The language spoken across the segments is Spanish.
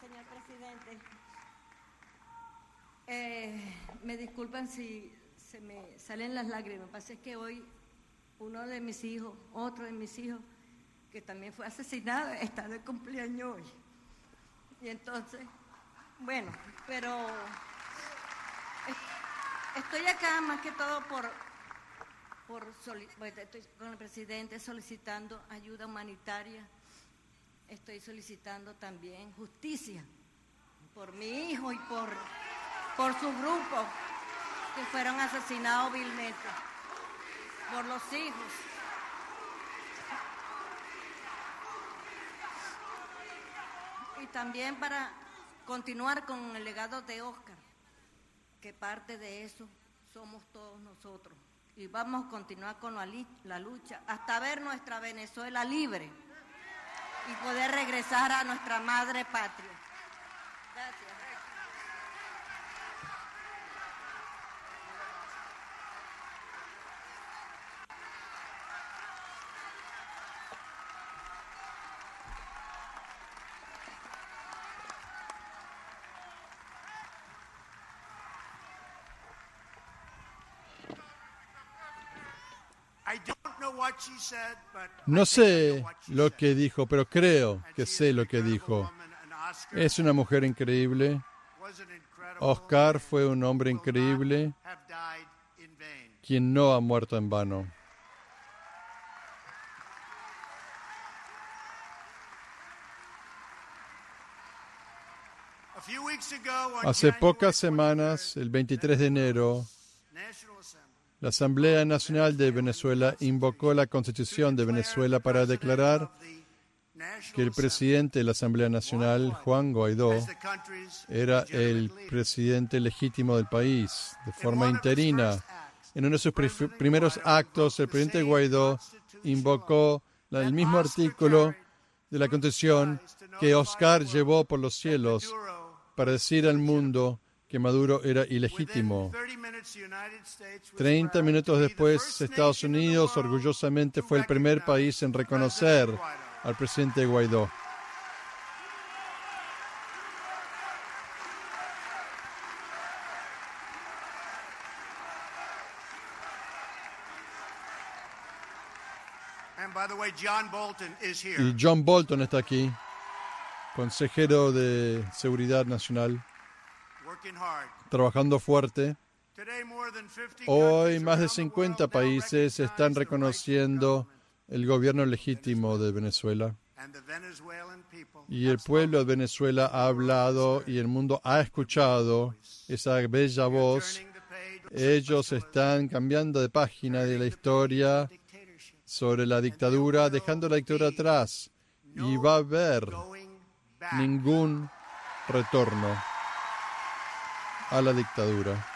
señor presidente. Me disculpan si se me salen las lágrimas. Lo que pasa es que hoy otro de mis hijos, que también fue asesinado, está de cumpleaños hoy. Y entonces, bueno, pero estoy acá más que todo estoy con el presidente solicitando ayuda humanitaria. Estoy solicitando también justicia por mi hijo y por su grupo que fueron asesinados vilmente, por los hijos. Y también para continuar con el legado de Oscar, que parte de eso somos todos nosotros. Y vamos a continuar con la lucha hasta ver nuestra Venezuela libre y poder regresar a nuestra madre patria. Gracias. No sé lo que dijo, pero creo que sé lo que dijo. Es una mujer increíble. Oscar fue un hombre increíble, quien no ha muerto en vano. Hace pocas semanas, el 23 de enero, la Asamblea Nacional de Venezuela invocó la Constitución de Venezuela para declarar que el presidente de la Asamblea Nacional, Juan Guaidó, era el presidente legítimo del país de forma interina. En uno de sus primeros actos, el presidente Guaidó invocó el mismo artículo de la Constitución que Oscar llevó por los cielos para decir al mundo que Maduro era ilegítimo. 30 minutos después, Estados Unidos orgullosamente fue el primer país en reconocer al presidente Guaidó. Y John Bolton está aquí, consejero de Seguridad Nacional, trabajando fuerte. Hoy más de 50 países están reconociendo el gobierno legítimo de Venezuela. Y el pueblo de Venezuela ha hablado y el mundo ha escuchado esa bella voz. Ellos están cambiando de página de la historia sobre la dictadura, dejando la dictadura atrás. Y va a haber ningún retorno a la dictadura.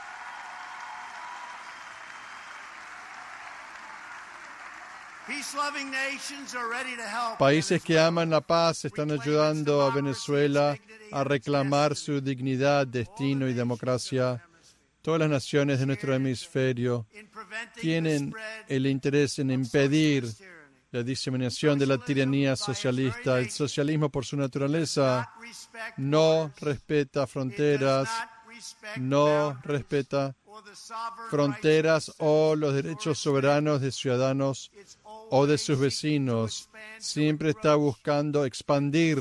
Países que aman la paz están ayudando a Venezuela a reclamar su dignidad, destino y democracia. Todas las naciones de nuestro hemisferio tienen el interés en impedir la diseminación de la tiranía socialista. El socialismo, por su naturaleza, no respeta fronteras, o los derechos soberanos de ciudadanos o de sus vecinos. Siempre está buscando expandir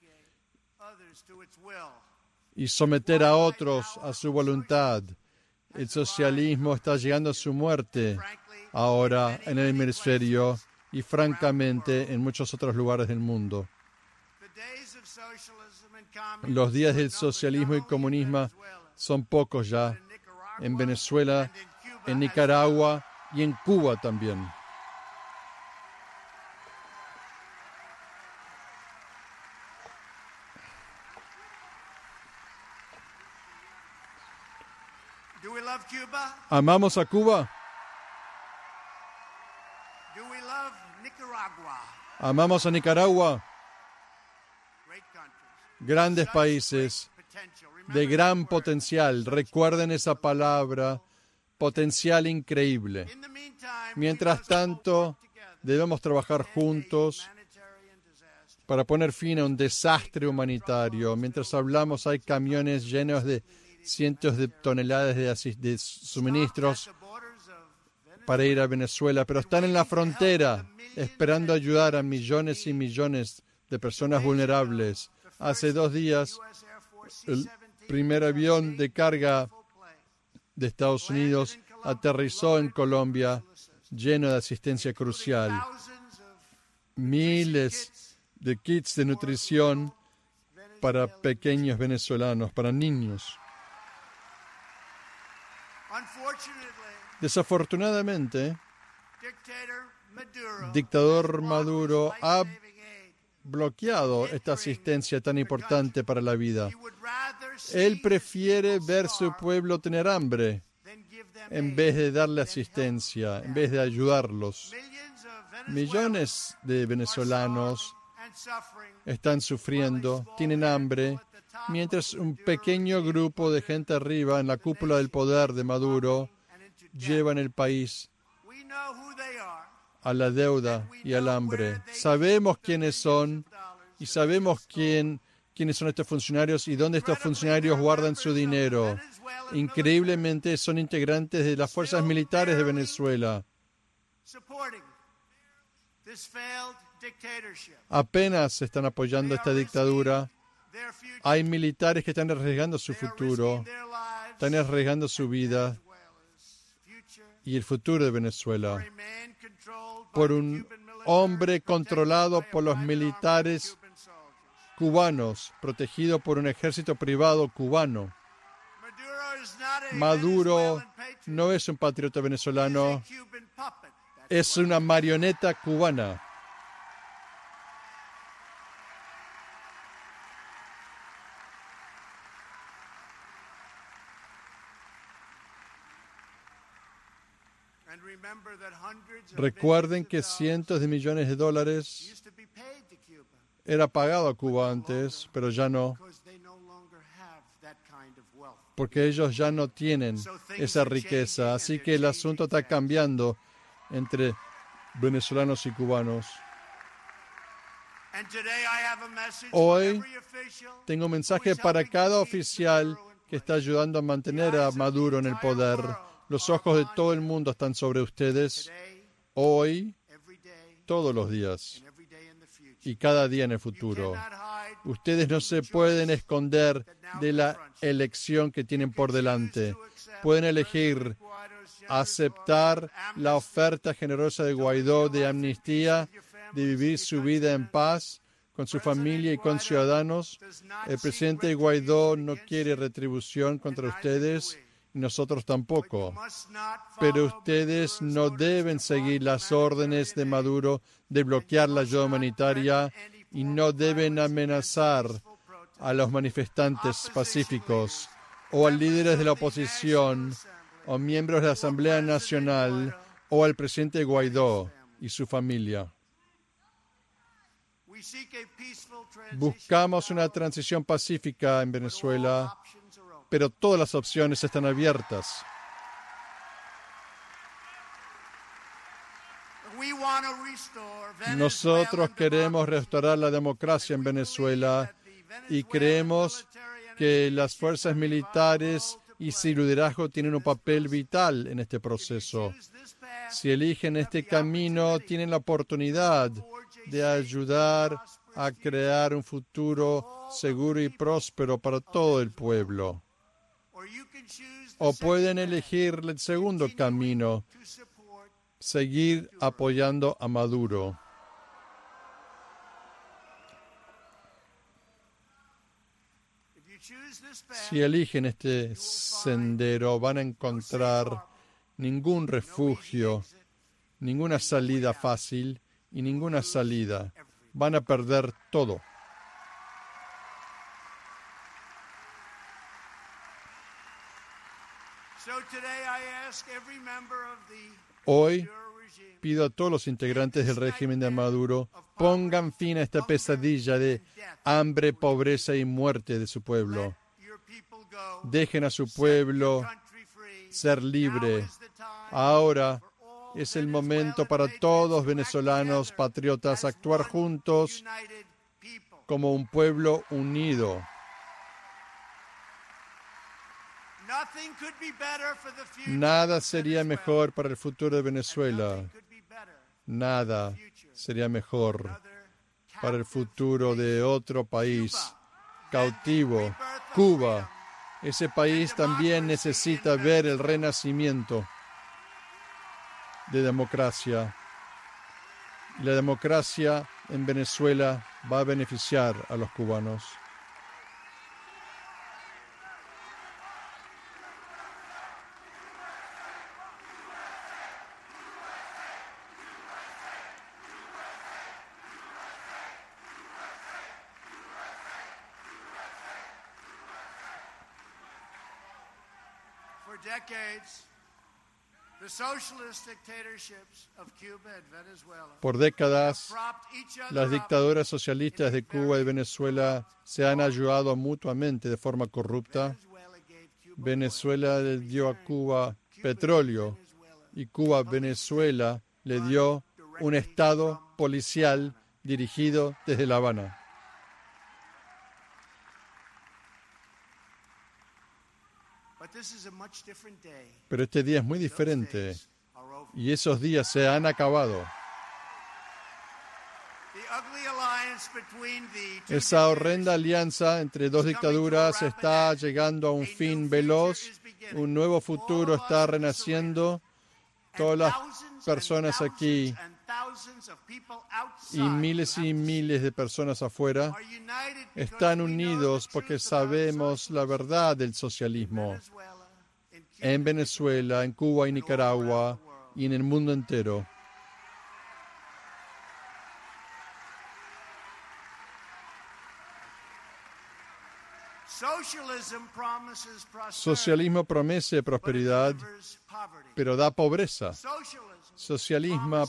y someter a otros a su voluntad. El socialismo está llegando a su muerte ahora en el hemisferio y francamente en muchos otros lugares del mundo. Los días del socialismo y comunismo son pocos ya, en Venezuela, en Nicaragua y en Cuba también. ¿Amamos a Cuba? ¿Amamos a Nicaragua? Grandes países de gran potencial. Recuerden esa palabra, potencial increíble. Mientras tanto, debemos trabajar juntos para poner fin a un desastre humanitario. Mientras hablamos, hay camiones llenos de cientos de toneladas de suministros para ir a Venezuela, pero están en la frontera esperando ayudar a millones y millones de personas vulnerables. Hace 2 días, el primer avión de carga de Estados Unidos aterrizó en Colombia lleno de asistencia crucial. Miles de kits de nutrición para pequeños venezolanos, para niños. Desafortunadamente, dictador Maduro ha bloqueado esta asistencia tan importante para la vida. Él prefiere ver su pueblo tener hambre en vez de darle asistencia, en vez de ayudarlos. Millones de venezolanos están sufriendo, tienen hambre, mientras un pequeño grupo de gente arriba en la cúpula del poder de Maduro llevan el país a la deuda y al hambre. Sabemos quiénes son y sabemos quiénes son estos funcionarios y dónde estos funcionarios guardan su dinero. Increíblemente son integrantes de las fuerzas militares de Venezuela. Apenas están apoyando esta dictadura. Hay militares que están arriesgando su futuro, están arriesgando su vida y el futuro de Venezuela por un hombre controlado por los militares cubanos, protegido por un ejército privado cubano. Maduro no es un patriota venezolano, es una marioneta cubana. Recuerden que cientos de millones de dólares era pagado a Cuba antes, pero ya no, porque ellos ya no tienen esa riqueza. Así que el asunto está cambiando entre venezolanos y cubanos. Hoy tengo un mensaje para cada oficial que está ayudando a mantener a Maduro en el poder. Los ojos de todo el mundo están sobre ustedes hoy, todos los días y cada día en el futuro. Ustedes no se pueden esconder de la elección que tienen por delante. Pueden elegir aceptar la oferta generosa de Guaidó de amnistía, de vivir su vida en paz con su familia y con ciudadanos. El presidente Guaidó no quiere retribución contra ustedes. Nosotros tampoco. Pero ustedes no deben seguir las órdenes de Maduro de bloquear la ayuda humanitaria y no deben amenazar a los manifestantes pacíficos o a líderes de la oposición o miembros de la Asamblea Nacional o al presidente Guaidó y su familia. Buscamos una transición pacífica en Venezuela, pero todas las opciones están abiertas. Nosotros queremos restaurar la democracia en Venezuela y creemos que las fuerzas militares y su liderazgo tienen un papel vital en este proceso. Si eligen este camino, tienen la oportunidad de ayudar a crear un futuro seguro y próspero para todo el pueblo. O pueden elegir el segundo camino, seguir apoyando a Maduro. Si eligen este sendero, van a encontrar ningún refugio, ninguna salida fácil y ninguna salida. Van a perder todo. Hoy pido a todos los integrantes del régimen de Maduro, pongan fin a esta pesadilla de hambre, pobreza y muerte de su pueblo. Dejen a su pueblo ser libre. Ahora es el momento para todos venezolanos patriotas actuar juntos como un pueblo unido. Nada sería mejor para el futuro de Venezuela. Nada sería mejor para el futuro de otro país cautivo, Cuba. Ese país también necesita ver el renacimiento de democracia. La democracia en Venezuela va a beneficiar a los cubanos. Por décadas, las dictaduras socialistas de Cuba y Venezuela se han ayudado mutuamente de forma corrupta. Venezuela le dio a Cuba petróleo y Cuba a Venezuela le dio un estado policial dirigido desde La Habana. Pero este día es muy diferente y esos días se han acabado. Esa horrenda alianza entre dos dictaduras está llegando a un fin veloz. Un nuevo futuro está renaciendo. Todas las personas aquí y miles de personas afuera están unidos porque sabemos la verdad del socialismo en Venezuela, en Cuba y Nicaragua y en el mundo entero. Socialismo promete prosperidad, pero da pobreza. Socialismo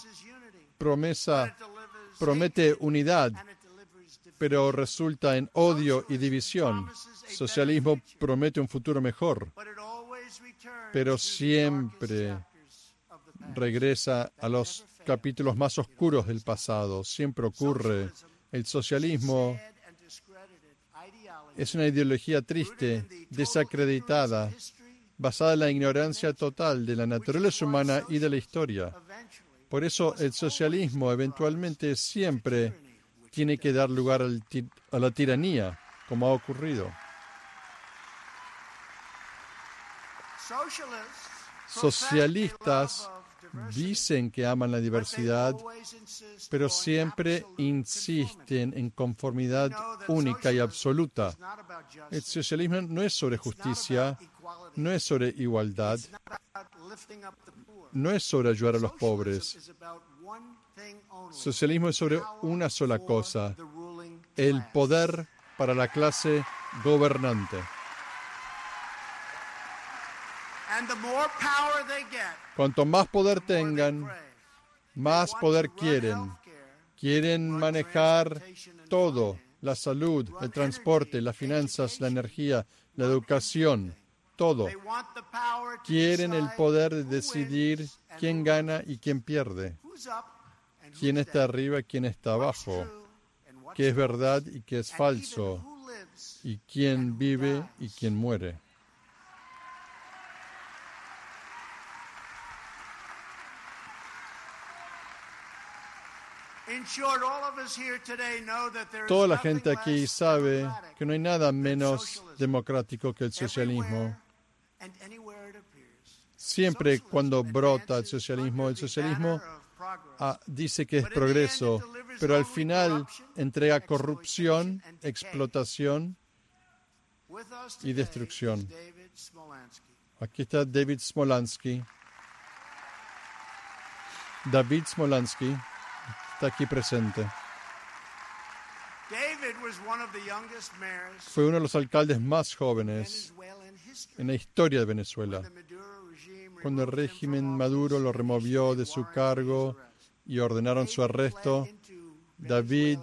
promete unidad, pero resulta en odio y división. Socialismo promete un futuro mejor, pero siempre regresa a los capítulos más oscuros del pasado. Siempre ocurre. El socialismo es una ideología triste, desacreditada, basada en la ignorancia total de la naturaleza humana y de la historia. Por eso el socialismo eventualmente siempre tiene que dar lugar a la tiranía, como ha ocurrido. Socialistas dicen que aman la diversidad, pero siempre insisten en conformidad única y absoluta. El socialismo no es sobre justicia, no es sobre igualdad, no es sobre ayudar a los pobres. Socialismo es sobre una sola cosa: el poder para la clase gobernante. Cuanto más poder tengan, más poder quieren. Quieren manejar todo: la salud, el transporte, las finanzas, la energía, la educación, todo. Quieren el poder de decidir quién gana y quién pierde, quién está arriba y quién está abajo, qué es verdad y qué es falso, y quién vive y quién muere. Toda la gente aquí sabe que no hay nada menos democrático que el socialismo. Siempre cuando brota el socialismo dice que es progreso, pero al final entrega corrupción, explotación y destrucción. Aquí está David Smolansky. David Smolansky está aquí presente. Fue uno de los alcaldes más jóvenes en la historia de Venezuela. Cuando el régimen Maduro lo removió de su cargo y ordenaron su arresto, David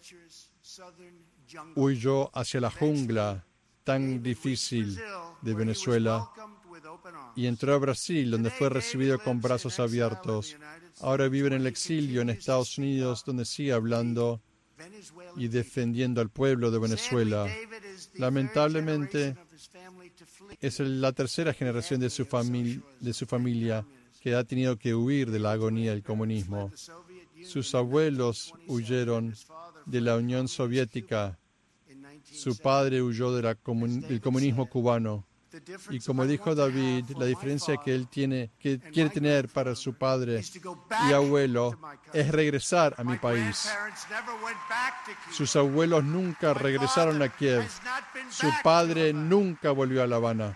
huyó hacia la jungla tan difícil de Venezuela y entró a Brasil, donde fue recibido con brazos abiertos. Ahora vive en el exilio en Estados Unidos, donde sigue hablando y defendiendo al pueblo de Venezuela. Lamentablemente, es la tercera generación de su familia que ha tenido que huir de la agonía del comunismo. Sus abuelos huyeron de la Unión Soviética. Su padre huyó del comunismo cubano. Y como dijo David, la diferencia que quiere tener para su padre y abuelo es regresar a mi país. Sus abuelos nunca regresaron a Kiev. Su padre nunca volvió a La Habana.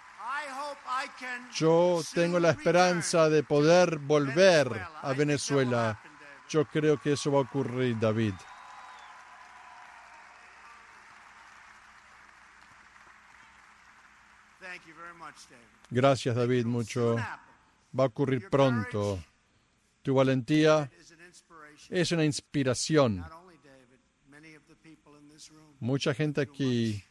Yo tengo la esperanza de poder volver a Venezuela. Yo creo que eso va a ocurrir, David. Gracias, David, mucho. Va a ocurrir pronto. Tu valentía es una inspiración. Mucha gente aquí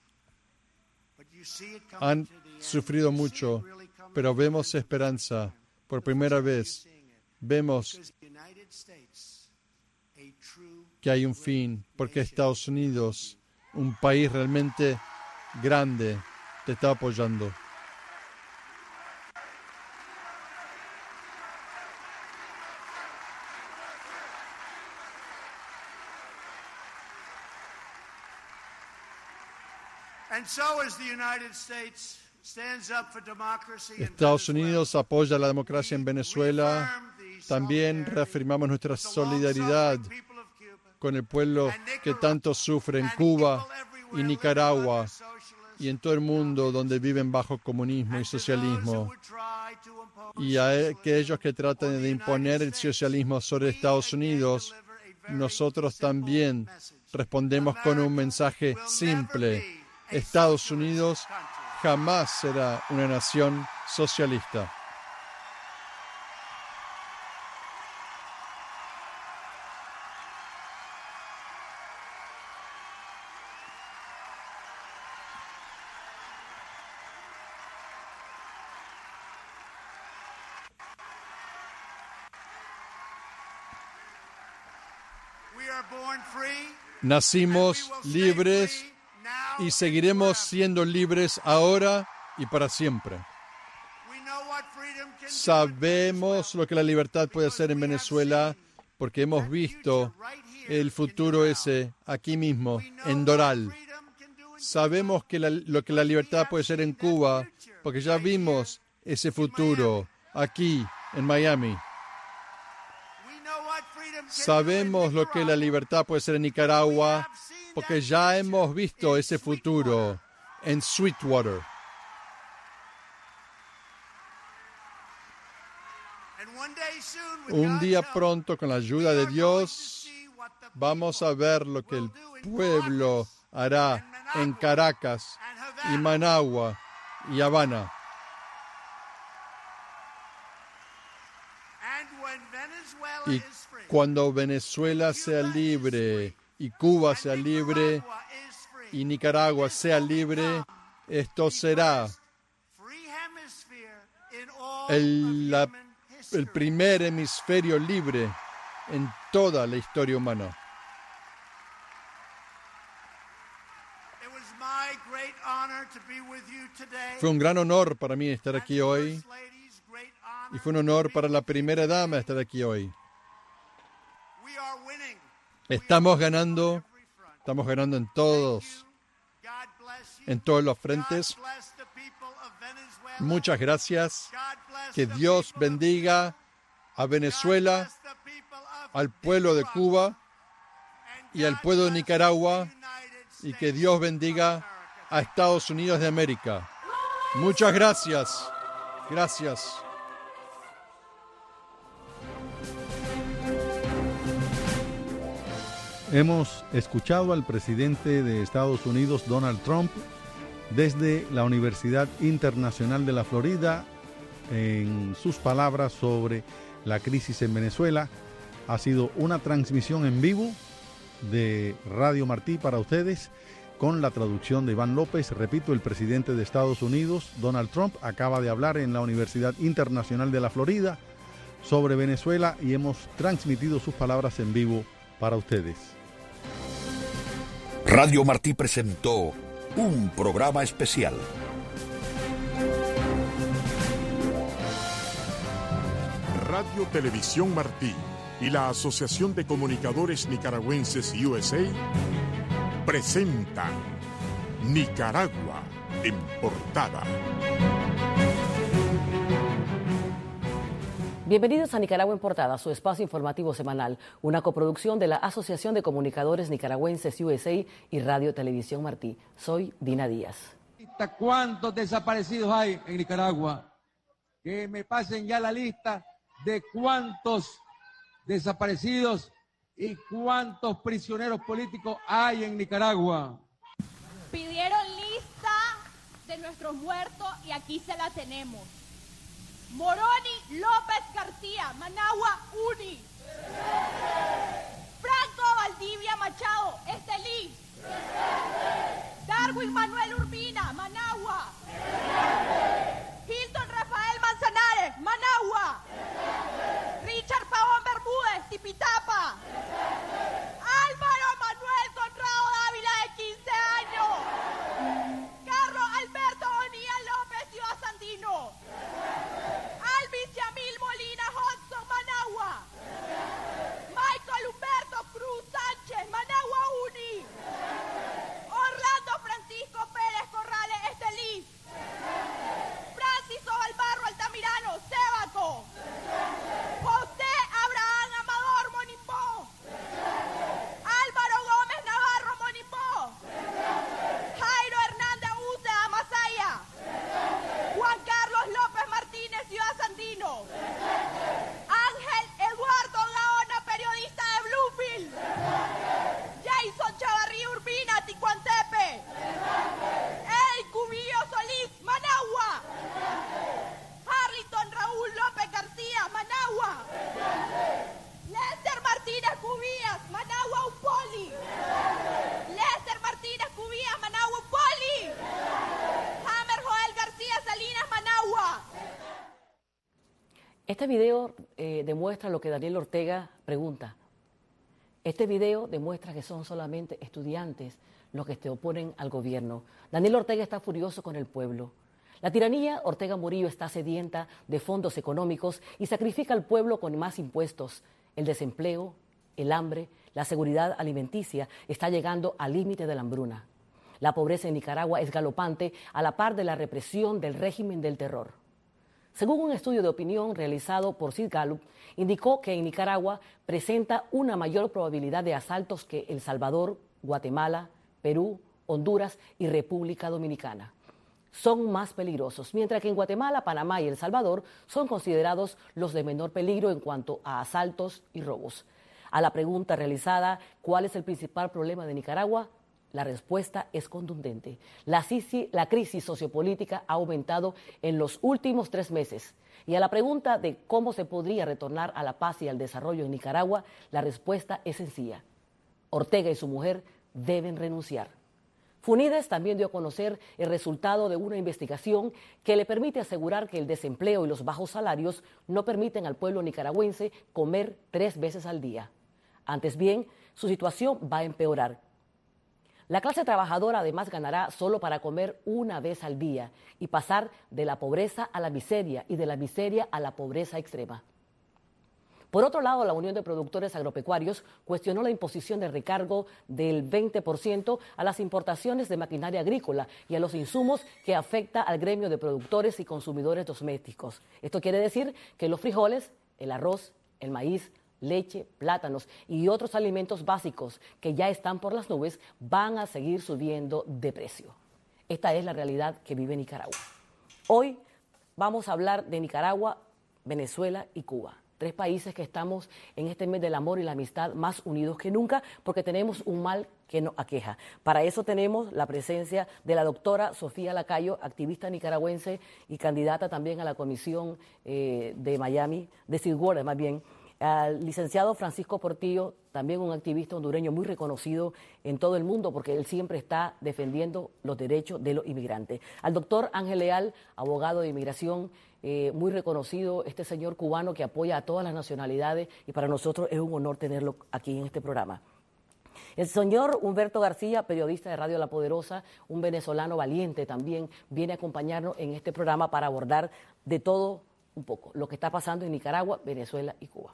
han sufrido mucho, pero vemos esperanza. Por primera vez, vemos que hay un fin, porque Estados Unidos, un país realmente grande, te está apoyando. Estados Unidos apoya la democracia en Venezuela. También reafirmamos nuestra solidaridad con el pueblo que tanto sufre en Cuba y Nicaragua y en todo el mundo donde viven bajo comunismo y socialismo. Y a aquellos que tratan de imponer el socialismo sobre Estados Unidos, nosotros también respondemos con un mensaje simple. Estados Unidos jamás será una nación socialista. Nacimos libres y seguiremos siendo libres ahora y para siempre. Sabemos lo que la libertad puede hacer en Venezuela porque hemos visto el futuro ese aquí mismo, en Doral. Sabemos que lo que la libertad puede ser en Cuba porque ya vimos ese futuro aquí en Miami. Sabemos lo que la libertad puede ser en Nicaragua porque ya hemos visto ese futuro en Sweetwater. Un día pronto, con la ayuda de Dios, vamos a ver lo que el pueblo hará en Caracas y Managua y Habana. Y cuando Venezuela sea libre y Cuba sea libre y Nicaragua sea libre, esto será el primer hemisferio libre en toda la historia humana. Fue un gran honor para mí estar aquí hoy y fue un honor para la primera dama estar aquí hoy. Estamos ganando en todos los frentes. Muchas gracias. Que Dios bendiga a Venezuela, al pueblo de Cuba y al pueblo de Nicaragua, y que Dios bendiga a Estados Unidos de América. Muchas gracias. Gracias. Hemos escuchado al presidente de Estados Unidos, Donald Trump, desde la Universidad Internacional de la Florida, en sus palabras sobre la crisis en Venezuela. Ha sido una transmisión en vivo de Radio Martí para ustedes, con la traducción de Iván López. Repito, el presidente de Estados Unidos, Donald Trump, acaba de hablar en la Universidad Internacional de la Florida sobre Venezuela y hemos transmitido sus palabras en vivo para ustedes. Radio Martí presentó un programa especial. Radio Televisión Martí y la Asociación de Comunicadores Nicaragüenses USA presentan Nicaragua en portada. Bienvenidos a Nicaragua en Portada, su espacio informativo semanal, una coproducción de la Asociación de Comunicadores Nicaragüenses USA y Radio Televisión Martí. Soy Dina Díaz. ¿Cuántos desaparecidos hay en Nicaragua? Que me pasen ya la lista de cuántos desaparecidos y cuántos prisioneros políticos hay en Nicaragua. Pidieron lista de nuestros muertos y aquí se la tenemos. Moroni López García, Managua, UNI. Franco Valdivia Machado, Estelí. Darwin Manuel Urbina, Managua. Hilton Rafael Manzanares, Managua. Richard Pavón Bermúdez, Tipitapa. Álvaro Manuel Conrado Dávila, de 15 años. Carlos Alberto Bonilla López, Ciudad Sandino. Alvis Yamil Molina Hudson, Managua. Michael Humberto Cruz Sánchez, Managua, UNI. Orlando Francisco Pérez Corrales, Estelí. Francis Ovalbarro Altamirano, Sébaco. José Abraham Amador, Monimbó. Álvaro Gómez Navarro, Monimbó. Jairo Hernández Uceda, Masaya. Juan Carlos López Martínez, Ciudad Sandino. Ángel Eduardo Gaona, periodista de Bluefield. Jason Chavarría Urbina, Ticuantepe. Ey Cubillo Solís, Managua. Harlington Raúl López García, Managua. Lester Martínez Cubillas, Managua, Upoli. Lester Martínez Cubillas, Managua, Upoli. Hammer Joel García Salinas, Managua. Este video demuestra lo que Daniel Ortega pregunta. Este video demuestra que son solamente estudiantes los que se oponen al gobierno. Daniel Ortega está furioso con el pueblo. La tiranía Ortega Murillo está sedienta de fondos económicos y sacrifica al pueblo con más impuestos. El desempleo, el hambre, la seguridad alimenticia está llegando al límite de la hambruna. La pobreza en Nicaragua es galopante a la par de la represión del régimen del terror. Según un estudio de opinión realizado por Sid Gallup, indicó que en Nicaragua presenta una mayor probabilidad de asaltos que El Salvador, Guatemala, Perú, Honduras y República Dominicana. Son más peligrosos, mientras que en Guatemala, Panamá y El Salvador son considerados los de menor peligro en cuanto a asaltos y robos. A la pregunta realizada, ¿cuál es el principal problema de Nicaragua?, la respuesta es contundente. La crisis sociopolítica ha aumentado en los últimos 3 meses. Y a la pregunta de cómo se podría retornar a la paz y al desarrollo en Nicaragua, la respuesta es sencilla. Ortega y su mujer deben renunciar. FUNIDES también dio a conocer el resultado de una investigación que le permite asegurar que el desempleo y los bajos salarios no permiten al pueblo nicaragüense comer 3 veces al día. Antes bien, su situación va a empeorar. La clase trabajadora además ganará solo para comer 1 vez al día y pasar de la pobreza a la miseria y de la miseria a la pobreza extrema. Por otro lado, la Unión de Productores Agropecuarios cuestionó la imposición de recargo del 20% a las importaciones de maquinaria agrícola y a los insumos que afecta al gremio de productores y consumidores domésticos. Esto quiere decir que los frijoles, el arroz, el maíz, leche, plátanos y otros alimentos básicos que ya están por las nubes van a seguir subiendo de precio. Esta es la realidad que vive Nicaragua. Hoy vamos a hablar de Nicaragua, Venezuela y Cuba. 3 países que estamos en este mes del amor y la amistad más unidos que nunca porque tenemos un mal que nos aqueja. Para eso tenemos la presencia de la doctora Sofía Lacayo, activista nicaragüense y candidata también a la comisión de Miami, de Sidwater más bien. Al licenciado Francisco Portillo, también un activista hondureño muy reconocido en todo el mundo porque él siempre está defendiendo los derechos de los inmigrantes. Al doctor Ángel Leal, abogado de inmigración, muy reconocido, este señor cubano que apoya a todas las nacionalidades y para nosotros es un honor tenerlo aquí en este programa. El señor Humberto García, periodista de Radio La Poderosa, un venezolano valiente también, viene a acompañarnos en este programa para abordar de todo un poco lo que está pasando en Nicaragua, Venezuela y Cuba.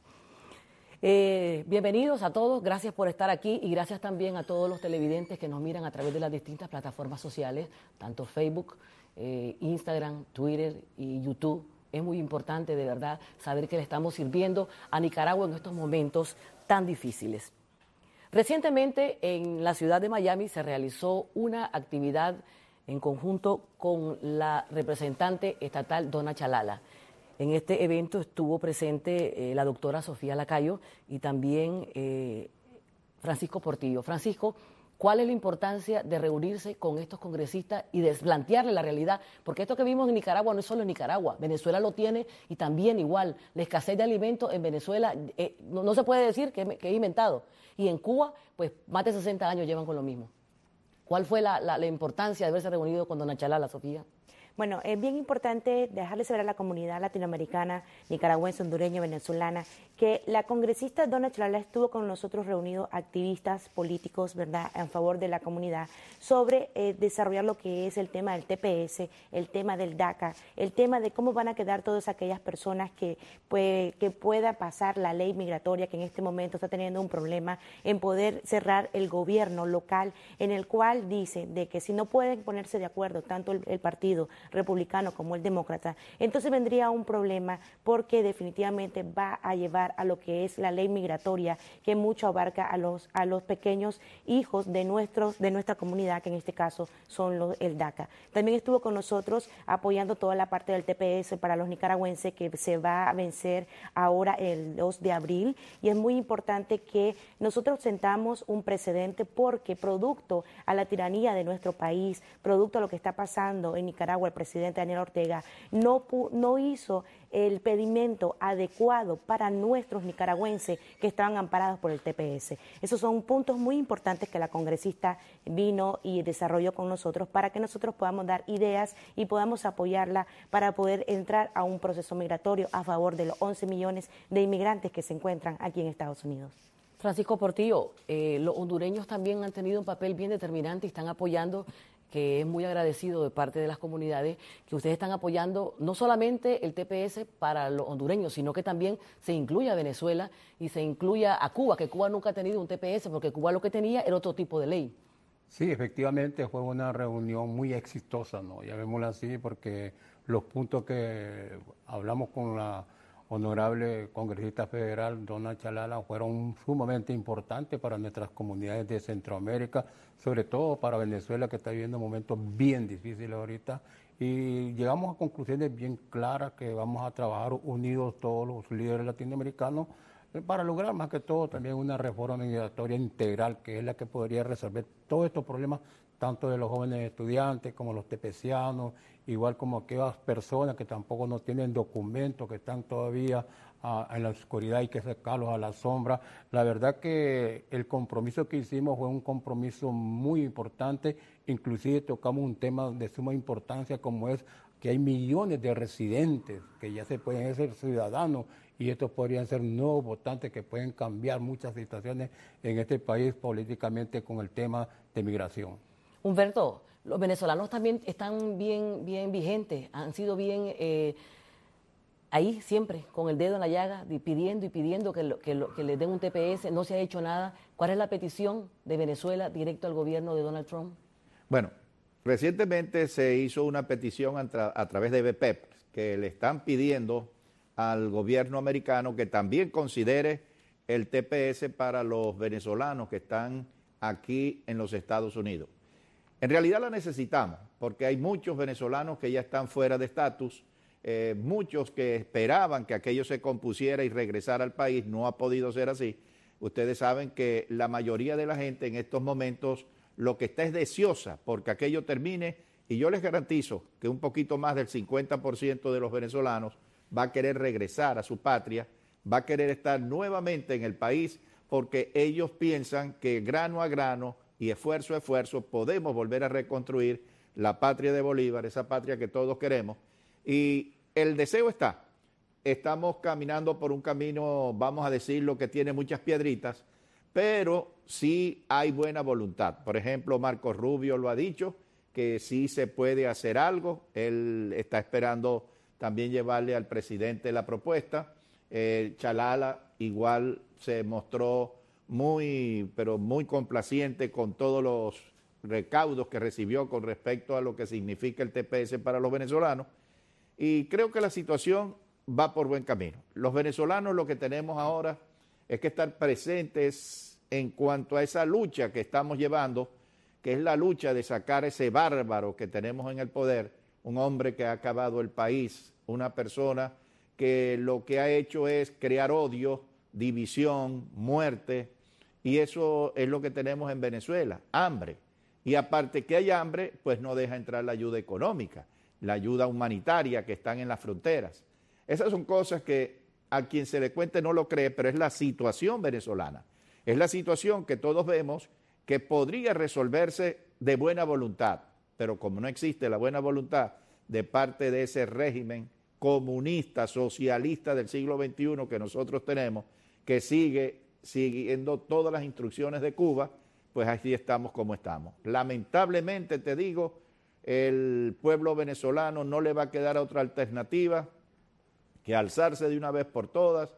Bienvenidos a todos, gracias por estar aquí y gracias también a todos los televidentes que nos miran a través de las distintas plataformas sociales, tanto Facebook, Instagram, Twitter y YouTube. Es muy importante de verdad saber que le estamos sirviendo a Nicaragua en estos momentos tan difíciles. Recientemente en la ciudad de Miami se realizó una actividad en conjunto con la representante estatal Donna Chalala. En este evento estuvo presente la doctora Sofía Lacayo y también Francisco Portillo. Francisco, ¿cuál es la importancia de reunirse con estos congresistas y desplantearle la realidad? Porque esto que vimos en Nicaragua no es solo en Nicaragua, Venezuela lo tiene y también igual. La escasez de alimentos en Venezuela no se puede decir que es inventado. Y en Cuba, pues más de 60 años llevan con lo mismo. ¿Cuál fue la importancia de haberse reunido con Donna Chalala, Sofía? Bueno, es bien importante dejarle saber a la comunidad latinoamericana, nicaragüense, hondureña, venezolana, que la congresista Donna Chalala estuvo con nosotros reunidos activistas políticos, ¿verdad?, en favor de la comunidad, sobre desarrollar lo que es el tema del TPS, el tema del DACA, el tema de cómo van a quedar todas aquellas personas que pueda pasar la ley migratoria, que en este momento está teniendo un problema en poder cerrar el gobierno local, en el cual dice de que si no pueden ponerse de acuerdo tanto el partido republicano como el demócrata, entonces vendría un problema porque definitivamente va a llevar a lo que es la ley migratoria, que mucho abarca a los pequeños hijos de nuestra comunidad, que en este caso son el DACA. También estuvo con nosotros apoyando toda la parte del TPS para los nicaragüenses, que se va a vencer ahora el 2 de abril, y es muy importante que nosotros sentamos un precedente porque producto a la tiranía de nuestro país, producto a lo que está pasando en Nicaragua, el presidente Daniel Ortega no hizo el pedimento adecuado para nuestros nicaragüenses que estaban amparados por el TPS. Esos son puntos muy importantes que la congresista vino y desarrolló con nosotros para que nosotros podamos dar ideas y podamos apoyarla para poder entrar a un proceso migratorio a favor de los 11 millones de inmigrantes que se encuentran aquí en Estados Unidos. Francisco Portillo, los hondureños también han tenido un papel bien determinante y están apoyando, que es muy agradecido de parte de las comunidades, que ustedes están apoyando no solamente el TPS para los hondureños, sino que también se incluya a Venezuela y se incluya a Cuba, que Cuba nunca ha tenido un TPS, porque Cuba lo que tenía era otro tipo de ley. Sí, efectivamente fue una reunión muy exitosa, ¿no? Llamémosla así, porque los puntos que hablamos con la honorable congresista federal Donna Chalala fueron sumamente importantes para nuestras comunidades de Centroamérica, sobre todo para Venezuela, que está viviendo momentos bien difíciles ahorita, y llegamos a conclusiones bien claras que vamos a trabajar unidos todos los líderes latinoamericanos para lograr más que todo también una reforma migratoria integral, que es la que podría resolver todos estos problemas, tanto de los jóvenes estudiantes como los tepecianos, igual como aquellas personas que tampoco no tienen documentos, que están todavía en la oscuridad, hay que sacarlos a la sombra. La verdad que el compromiso que hicimos fue un compromiso muy importante, inclusive tocamos un tema de suma importancia como es que hay millones de residentes que ya se pueden ser ciudadanos y estos podrían ser nuevos votantes que pueden cambiar muchas situaciones en este país políticamente con el tema de migración. Humberto, los venezolanos también están bien vigentes, han sido bien ahí siempre, con el dedo en la llaga, pidiendo que les den un TPS, no se ha hecho nada. ¿Cuál es la petición de Venezuela directo al gobierno de Donald Trump? Bueno, recientemente se hizo una petición a través de BPEP, que le están pidiendo al gobierno americano que también considere el TPS para los venezolanos que están aquí en los Estados Unidos. En realidad la necesitamos, porque hay muchos venezolanos que ya están fuera de estatus, muchos que esperaban que aquello se compusiera y regresara al país, no ha podido ser así. Ustedes saben que la mayoría de la gente en estos momentos lo que está es deseosa porque aquello termine, y yo les garantizo que un poquito más del 50% de los venezolanos va a querer regresar a su patria, va a querer estar nuevamente en el país, porque ellos piensan que grano a grano y esfuerzo a esfuerzo podemos volver a reconstruir la patria de Bolívar, esa patria que todos queremos. Y el deseo está. Estamos caminando por un camino, vamos a decirlo, que tiene muchas piedritas, pero sí hay buena voluntad. Por ejemplo, Marco Rubio lo ha dicho, que sí se puede hacer algo. Él está esperando también llevarle al presidente la propuesta. Chalala igual se mostró pero muy complaciente con todos los recaudos que recibió con respecto a lo que significa el TPS para los venezolanos. Y creo que la situación va por buen camino. Los venezolanos lo que tenemos ahora es que estar presentes en cuanto a esa lucha que estamos llevando, que es la lucha de sacar ese bárbaro que tenemos en el poder, un hombre que ha acabado el país, una persona que lo que ha hecho es crear odio, división, muerte, y eso es lo que tenemos en Venezuela, hambre. Y aparte que hay hambre, pues no deja entrar la ayuda económica, la ayuda humanitaria que están en las fronteras. Esas son cosas que a quien se le cuente no lo cree, pero es la situación venezolana. Es la situación que todos vemos que podría resolverse de buena voluntad, pero como no existe la buena voluntad de parte de ese régimen comunista, socialista del siglo XXI que nosotros tenemos, que sigue siguiendo todas las instrucciones de Cuba, pues así estamos como estamos. Lamentablemente, te digo, el pueblo venezolano no le va a quedar otra alternativa que alzarse de una vez por todas,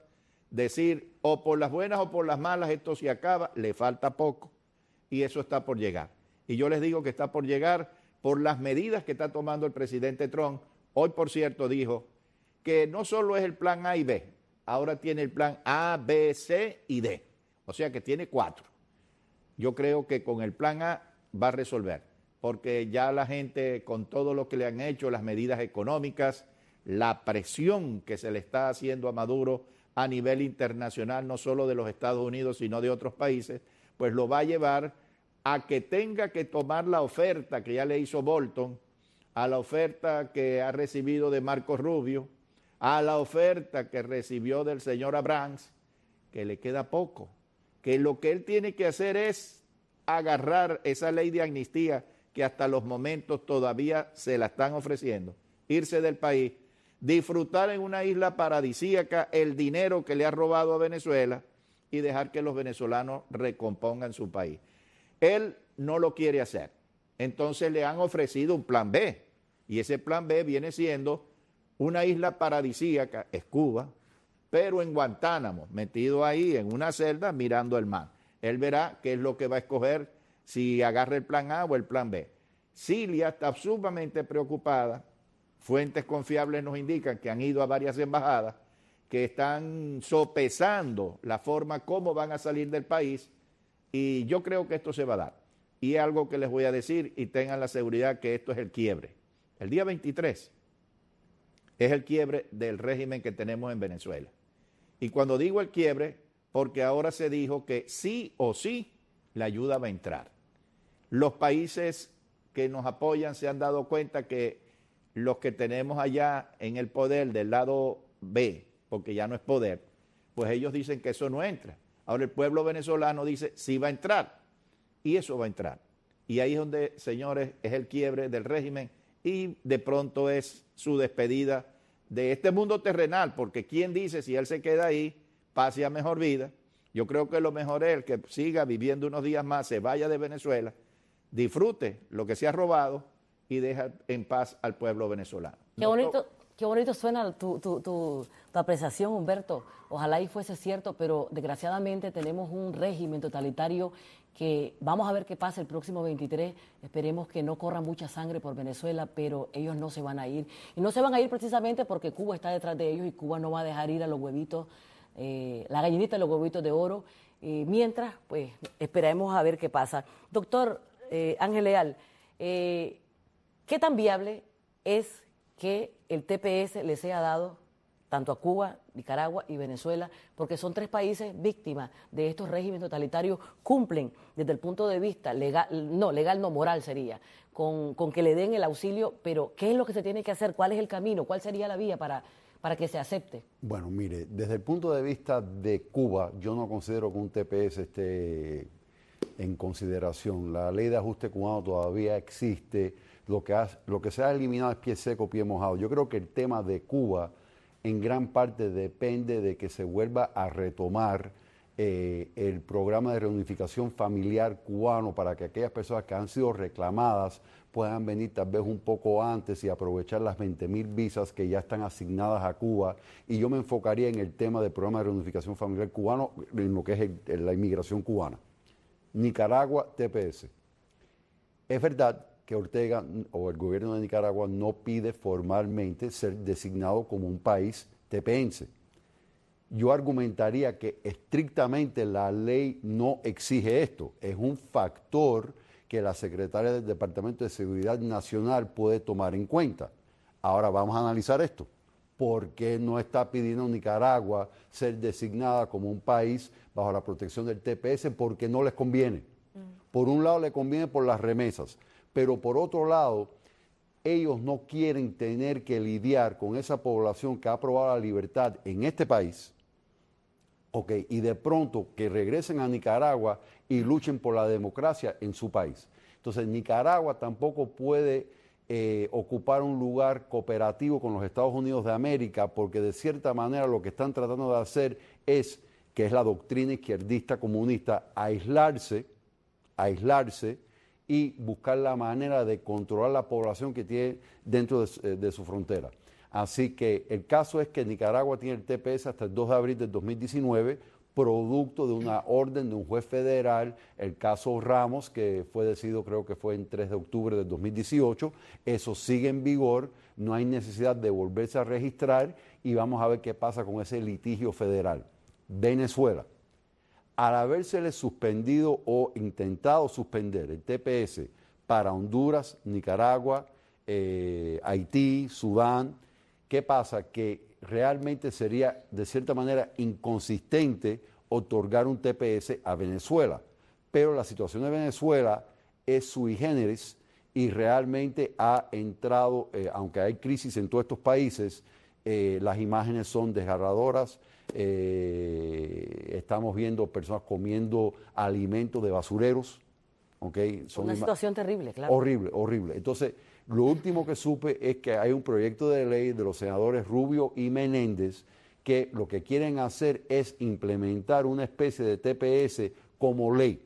decir o por las buenas o por las malas esto se acaba, le falta poco y eso está por llegar. Y yo les digo que está por llegar por las medidas que está tomando el presidente Trump. Hoy, por cierto, dijo que no solo es el plan A y B, ahora tiene el plan A, B, C y D, o sea que tiene 4. Yo creo que con el plan A va a resolver, porque ya la gente, con todo lo que le han hecho, las medidas económicas, la presión que se le está haciendo a Maduro a nivel internacional, no solo de los Estados Unidos, sino de otros países, pues lo va a llevar a que tenga que tomar la oferta que ya le hizo Bolton, a la oferta que ha recibido de Marco Rubio, a la oferta que recibió del señor Abrams, que le queda poco, que lo que él tiene que hacer es agarrar esa ley de amnistía que hasta los momentos todavía se la están ofreciendo, irse del país, disfrutar en una isla paradisíaca el dinero que le ha robado a Venezuela y dejar que los venezolanos recompongan su país. Él no lo quiere hacer. Entonces le han ofrecido un plan B y ese plan B viene siendo una isla paradisíaca, es Cuba, pero en Guantánamo, metido ahí en una celda mirando el mar. Él verá qué es lo que va a escoger, si agarra el plan A o el plan B. Cilia está sumamente preocupada. Fuentes confiables nos indican que han ido a varias embajadas, que están sopesando la forma como van a salir del país, y yo creo que esto se va a dar. Y algo que les voy a decir, y tengan la seguridad que esto es el quiebre. El día 23 es el quiebre del régimen que tenemos en Venezuela. Y cuando digo el quiebre, porque ahora se dijo que sí o sí la ayuda va a entrar. Los países que nos apoyan se han dado cuenta que los que tenemos allá en el poder del lado B, porque ya no es poder, pues ellos dicen que eso no entra. Ahora el pueblo venezolano dice sí va a entrar y eso va a entrar. Y ahí es donde, señores, es el quiebre del régimen y de pronto es su despedida de este mundo terrenal, porque quién dice si él se queda ahí, pase a mejor vida. Yo creo que lo mejor es que siga viviendo unos días más, se vaya de Venezuela, disfrute lo que se ha robado y deja en paz al pueblo venezolano. Qué bonito suena tu apreciación, Humberto. Ojalá y fuese cierto, pero desgraciadamente tenemos un régimen totalitario que vamos a ver qué pasa el próximo 23. Esperemos que no corra mucha sangre por Venezuela, pero ellos no se van a ir. Y no se van a ir precisamente porque Cuba está detrás de ellos y Cuba no va a dejar ir a los huevitos, la gallinita de los huevitos de oro. Mientras, pues, esperaremos a ver qué pasa. Doctor Ángel Leal, ¿qué tan viable es que el TPS le sea dado tanto a Cuba, Nicaragua y Venezuela, porque son 3 países víctimas de estos regímenes totalitarios, cumplen desde el punto de vista legal no moral sería, con que le den el auxilio, pero ¿qué es lo que se tiene que hacer? ¿Cuál es el camino? ¿Cuál sería la vía para que se acepte? Bueno, mire, desde el punto de vista de Cuba, yo no considero que un TPS esté en consideración. La ley de ajuste cubano todavía existe. Lo que se ha eliminado es pie seco, pie mojado. Yo creo que el tema de Cuba en gran parte depende de que se vuelva a retomar el programa de reunificación familiar cubano para que aquellas personas que han sido reclamadas puedan venir tal vez un poco antes y aprovechar las 20.000 visas que ya están asignadas a Cuba. Y yo me enfocaría en el tema del programa de reunificación familiar cubano, en lo que es la inmigración cubana. Nicaragua, TPS. Es verdad que Ortega o el gobierno de Nicaragua no pide formalmente ser designado como un país tepense. Yo argumentaría que estrictamente la ley no exige esto. Es un factor que la secretaria del Departamento de Seguridad Nacional puede tomar en cuenta. Ahora vamos a analizar esto. ¿Por qué no está pidiendo Nicaragua ser designada como un país bajo la protección del TPS? Porque no les conviene. Por un lado le conviene por las remesas, pero por otro lado ellos no quieren tener que lidiar con esa población que ha probado la libertad en este país, y de pronto que regresen a Nicaragua y luchen por la democracia en su país. Entonces Nicaragua tampoco puede ocupar un lugar cooperativo con los Estados Unidos de América, porque de cierta manera lo que están tratando de hacer es, que es la doctrina izquierdista comunista, aislarse y buscar la manera de controlar la población que tiene dentro de su frontera. Así que el caso es que Nicaragua tiene el TPS hasta el 2 de abril del 2019, producto de una orden de un juez federal, el caso Ramos, que fue decidido, creo que fue en 3 de octubre del 2018. Eso sigue en vigor, no hay necesidad de volverse a registrar y vamos a ver qué pasa con ese litigio federal. Venezuela. Al habérsele suspendido o intentado suspender el TPS para Honduras, Nicaragua, Haití, Sudán, ¿qué pasa? Que realmente sería de cierta manera inconsistente otorgar un TPS a Venezuela. Pero la situación de Venezuela es sui generis y realmente ha entrado, aunque hay crisis en todos estos países, las imágenes son desgarradoras. Estamos viendo personas comiendo alimentos de basureros. Son una situación terrible, claro. Horrible, horrible. Entonces, lo último que supe es que hay un proyecto de ley de los senadores Rubio y Menéndez que lo que quieren hacer es implementar una especie de TPS como ley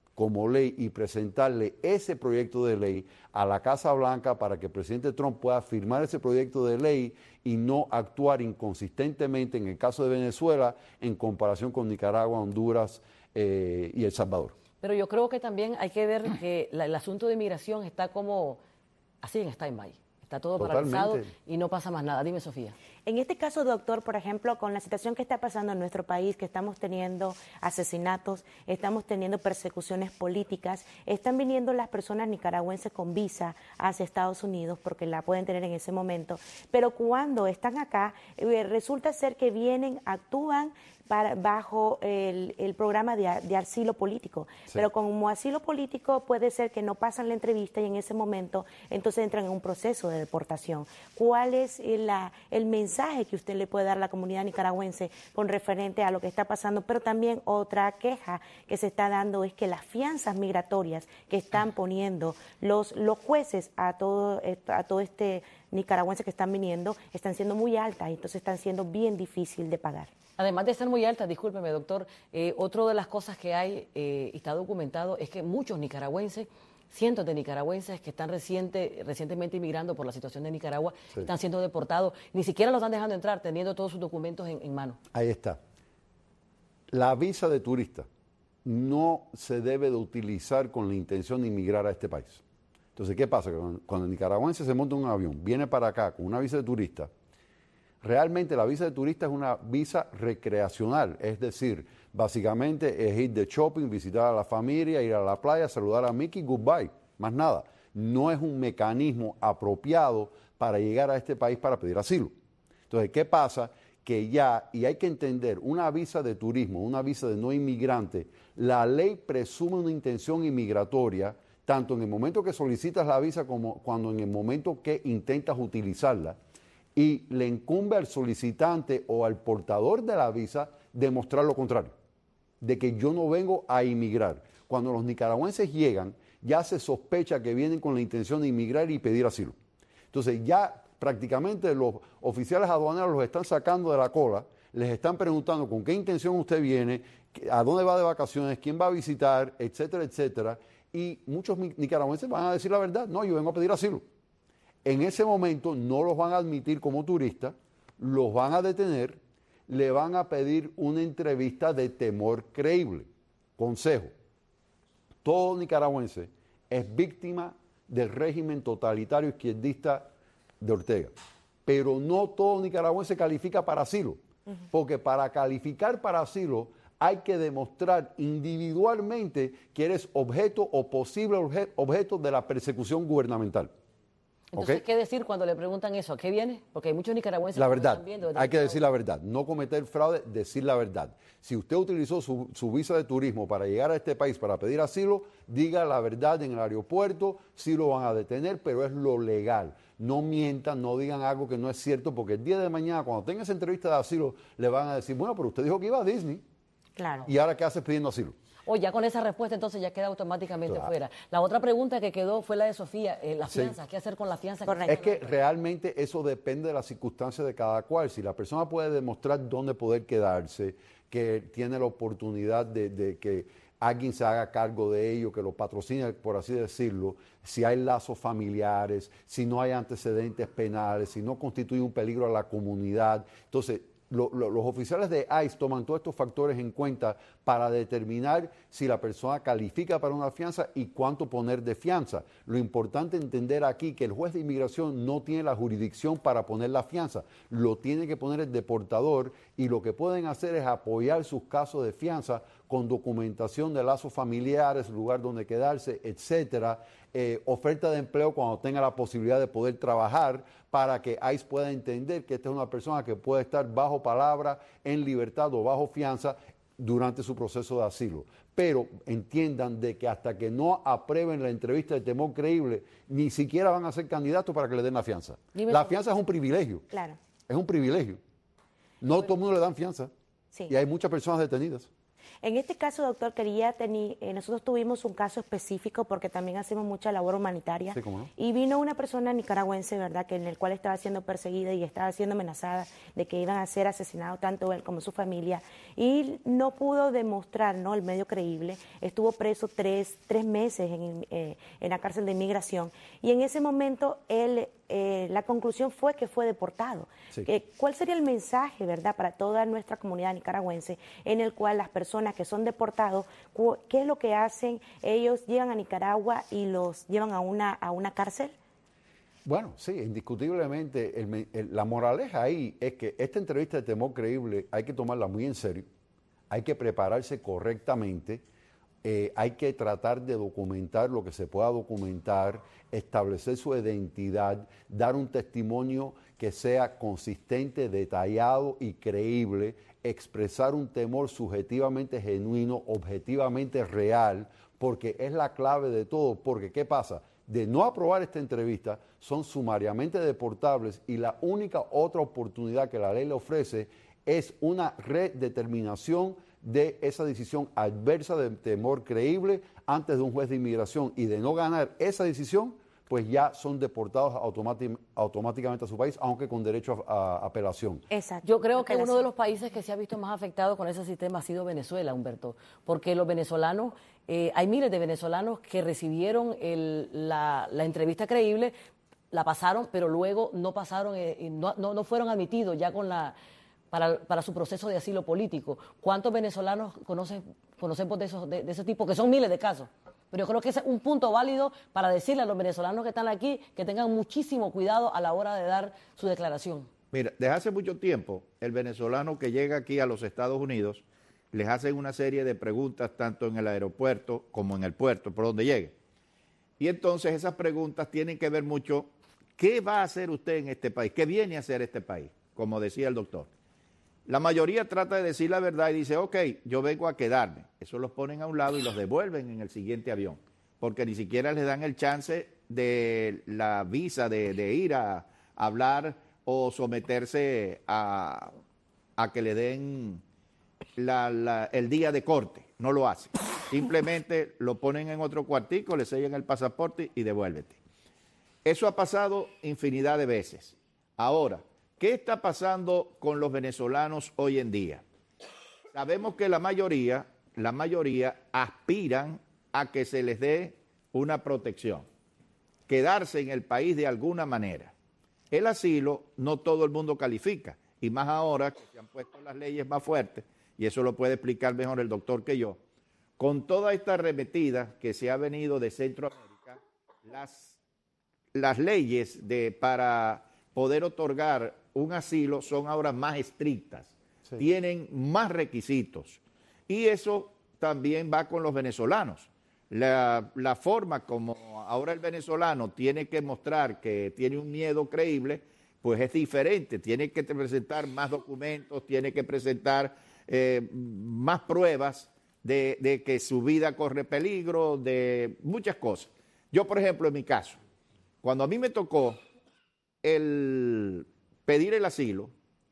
y presentarle ese proyecto de ley a la Casa Blanca para que el presidente Trump pueda firmar ese proyecto de ley y no actuar inconsistentemente en el caso de Venezuela en comparación con Nicaragua, Honduras y El Salvador. Pero yo creo que también hay que ver que el asunto de inmigración está como así en stand-by. Está todo paralizado y no pasa más nada. Dime, Sofía. En este caso, doctor, por ejemplo, con la situación que está pasando en nuestro país, que estamos teniendo asesinatos, estamos teniendo persecuciones políticas, están viniendo las personas nicaragüenses con visa hacia Estados Unidos porque la pueden tener en ese momento, pero cuando están acá, resulta ser que vienen, actúan bajo el programa de asilo político. Sí. Pero como asilo político puede ser que no pasan la entrevista y en ese momento entonces entran en un proceso de deportación. ¿Cuál es el mensaje que usted le puede dar a la comunidad nicaragüense con referente a lo que está pasando? Pero también otra queja que se está dando es que las fianzas migratorias que están poniendo los jueces a todo este nicaragüense que están viniendo están siendo muy altas y entonces están siendo bien difícil de pagar. Además de estar muy altas, discúlpeme, doctor, otra de las cosas que hay y está documentado es que muchos nicaragüenses, cientos de nicaragüenses que están recientemente inmigrando por la situación de Nicaragua, sí, están siendo deportados, ni siquiera los están dejando entrar, teniendo todos sus documentos en mano. Ahí está. La visa de turista no se debe de utilizar con la intención de inmigrar a este país. Entonces, ¿qué pasa? Cuando el nicaragüense se monta en un avión, viene para acá con una visa de turista, realmente la visa de turista es una visa recreacional, es decir, básicamente es ir de shopping, visitar a la familia, ir a la playa, saludar a Mickey, goodbye, más nada. No es un mecanismo apropiado para llegar a este país para pedir asilo. Entonces, ¿qué pasa? Que ya, y hay que entender, una visa de turismo, una visa de no inmigrante, la ley presume una intención inmigratoria, tanto en el momento que solicitas la visa como cuando en el momento que intentas utilizarla, y le incumbe al solicitante o al portador de la visa demostrar lo contrario, de que yo no vengo a inmigrar. Cuando los nicaragüenses llegan, ya se sospecha que vienen con la intención de inmigrar y pedir asilo. Entonces ya prácticamente los oficiales aduaneros los están sacando de la cola, les están preguntando con qué intención usted viene, a dónde va de vacaciones, quién va a visitar, etcétera, etcétera. Y muchos nicaragüenses van a decir la verdad, no, yo vengo a pedir asilo. En ese momento no los van a admitir como turistas, los van a detener, le van a pedir una entrevista de temor creíble. Consejo, todo nicaragüense es víctima del régimen totalitario izquierdista de Ortega, pero no todo nicaragüense califica para asilo, porque para calificar para asilo hay que demostrar individualmente que eres objeto o posible objeto de la persecución gubernamental. Entonces, ¿Okay? ¿qué decir cuando le preguntan eso? ¿A qué viene? Porque hay muchos nicaragüenses La que verdad, están viendo. hay que decir la verdad, no cometer fraude, decir la verdad. Si usted utilizó su visa de turismo para llegar a este país para pedir asilo, diga la verdad en el aeropuerto, sí lo van a detener, pero es lo legal. No mientan, no digan algo que no es cierto, porque el día de mañana, cuando tenga esa entrevista de asilo, le van a decir, bueno, pero usted dijo que iba a Disney. Claro. ¿Y ahora qué hace pidiendo asilo? O ya con esa respuesta entonces ya queda automáticamente fuera. La otra pregunta que quedó fue la de Sofía, las fianzas. ¿Qué hacer con la fianza? Es que realmente eso depende de las circunstancias de cada cual. Si la persona puede demostrar dónde poder quedarse, que tiene la oportunidad de que alguien se haga cargo de ello, que lo patrocine, por así decirlo, si hay lazos familiares, si no hay antecedentes penales, si no constituye un peligro a la comunidad. Entonces, los oficiales de ICE toman todos estos factores en cuenta para determinar si la persona califica para una fianza y cuánto poner de fianza. Lo importante es entender aquí que el juez de inmigración no tiene la jurisdicción para poner la fianza, lo tiene que poner el deportador, y lo que pueden hacer es apoyar sus casos de fianza con documentación de lazos familiares, lugar donde quedarse, etcétera, oferta de empleo cuando tenga la posibilidad de poder trabajar, para que ICE pueda entender que esta es una persona que puede estar bajo palabra, en libertad o bajo fianza durante su proceso de asilo. Pero entiendan de que hasta que no aprueben la entrevista de temor creíble, ni siquiera van a ser candidatos para que le den la fianza. La fianza es un privilegio. Claro. Es un privilegio. No todo el mundo le dan fianza. Sí. Y hay muchas personas detenidas. En este caso, doctor, nosotros tuvimos un caso específico porque también hacemos mucha labor humanitaria. Sí, ¿cómo no? Y vino una persona nicaragüense, ¿verdad?, en el cual estaba siendo perseguida y estaba siendo amenazada de que iban a ser asesinados tanto él como su familia. Y no pudo demostrar, ¿no?, el medio creíble. Estuvo preso tres meses en la cárcel de inmigración. Y en ese momento la conclusión fue que fue deportado. Sí. ¿Cuál sería el mensaje, verdad, para toda nuestra comunidad nicaragüense, en el cual las personas que son deportados, qué es lo que hacen? Ellos llegan a Nicaragua y los llevan a una cárcel. Bueno, sí, indiscutiblemente la moraleja ahí es que esta entrevista de temor creíble hay que tomarla muy en serio, hay que prepararse correctamente, hay que tratar de documentar lo que se pueda documentar, establecer su identidad, dar un testimonio que sea consistente, detallado y creíble, expresar un temor subjetivamente genuino, objetivamente real, porque es la clave de todo. Porque, ¿qué pasa? De no aprobar esta entrevista, son sumariamente deportables, y la única otra oportunidad que la ley le ofrece es una redeterminación de esa decisión adversa de temor creíble antes de un juez de inmigración, y de no ganar esa decisión, pues ya son deportados automáticamente a su país, aunque con derecho a apelación. Exacto. Yo creo que uno de los países que se ha visto más afectado con ese sistema ha sido Venezuela, Humberto, porque los venezolanos, hay miles de venezolanos que recibieron la entrevista creíble, la pasaron, pero luego no pasaron, no fueron admitidos ya para su proceso de asilo político. ¿Cuántos venezolanos conocemos de ese tipo? Que son miles de casos. Pero yo creo que ese es un punto válido para decirle a los venezolanos que están aquí que tengan muchísimo cuidado a la hora de dar su declaración. Mira, desde hace mucho tiempo, el venezolano que llega aquí a los Estados Unidos, les hacen una serie de preguntas tanto en el aeropuerto como en el puerto, por donde llegue. Y entonces esas preguntas tienen que ver mucho, ¿qué va a hacer usted en este país? ¿Qué viene a hacer este país? Como decía el doctor. La mayoría trata de decir la verdad y dice, ok, yo vengo a quedarme. Eso los ponen a un lado y los devuelven en el siguiente avión, porque ni siquiera les dan el chance de la visa de ir a hablar o someterse a que le den el día de corte. No lo hacen. Simplemente lo ponen en otro cuartico, le sellan el pasaporte y devuélvete. Eso ha pasado infinidad de veces. Ahora, ¿qué está pasando con los venezolanos hoy en día? sabemos que la mayoría aspiran a que se les dé una protección, quedarse en el país de alguna manera. El asilo no todo el mundo califica, y más ahora que se han puesto las leyes más fuertes, y eso lo puede explicar mejor el doctor que yo. Con toda esta arremetida que se ha venido de Centroamérica, las leyes para poder otorgar un asilo son ahora más estrictas, sí. Tienen más requisitos, y eso también va con los venezolanos. La forma como ahora el venezolano tiene que mostrar que tiene un miedo creíble, pues es diferente, tiene que presentar más documentos, tiene que presentar más pruebas de que su vida corre peligro, de muchas cosas. Yo, por ejemplo, en mi caso, cuando a mí me tocó pedir el asilo,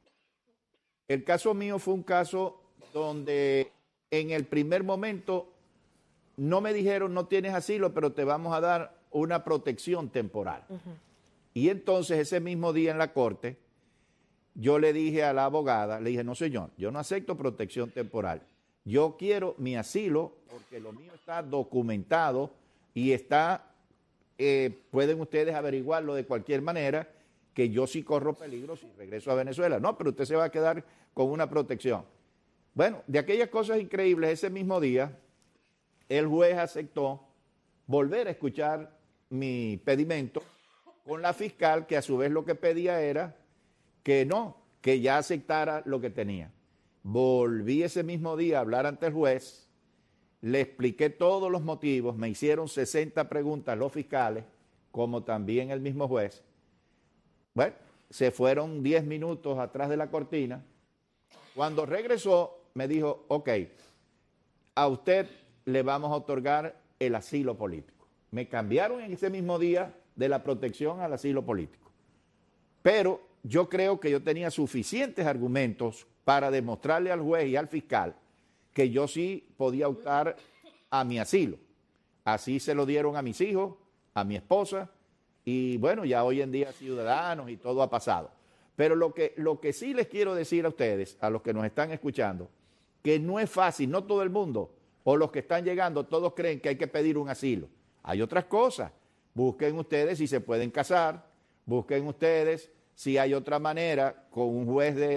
el caso mío fue un caso donde en el primer momento no me dijeron no tienes asilo, pero te vamos a dar una protección temporal. Y entonces ese mismo día en la corte, yo le dije a la abogada, le dije, no señor, yo no acepto protección temporal. Yo quiero mi asilo porque lo mío está documentado y está, pueden ustedes averiguarlo de cualquier manera, que yo sí corro peligro si regreso a Venezuela. No, pero usted se va a quedar con una protección. Bueno, de aquellas cosas increíbles, ese mismo día, el juez aceptó volver a escuchar mi pedimento con la fiscal, que a su vez lo que pedía era que no, que ya aceptara lo que tenía. Volví ese mismo día a hablar ante el juez, le expliqué todos los motivos, me hicieron 60 preguntas los fiscales, como también el mismo juez. Bueno, se fueron 10 minutos atrás de la cortina. Cuando regresó, me dijo, ok, a usted le vamos a otorgar el asilo político. Me cambiaron en ese mismo día de la protección al asilo político. Pero yo creo que yo tenía suficientes argumentos para demostrarle al juez y al fiscal que yo sí podía optar a mi asilo. Así se lo dieron a mis hijos, a mi esposa, y bueno, ya hoy en día ciudadanos y todo ha pasado. Pero lo que sí les quiero decir a ustedes, a los que nos están escuchando, que no es fácil, no todo el mundo, o los que están llegando, todos creen que hay que pedir un asilo. Hay otras cosas. Busquen ustedes si se pueden casar, busquen ustedes si hay otra manera con un